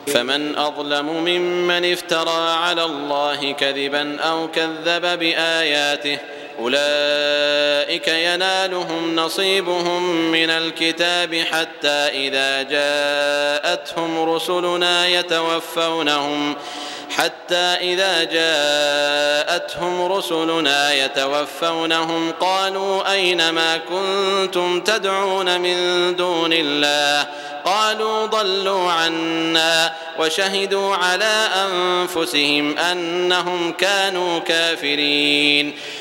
فمن أظلم ممن افترى على الله كذبا أو كذب بآياته أولئك ينالهم نصيبهم من الكتاب حتى إذا جاءتهم رسلنا يتوفونهم قالوا أين ما كنتم تدعون من دون الله قالوا ضلوا عنا وشهدوا على أنفسهم أنهم كانوا كافرين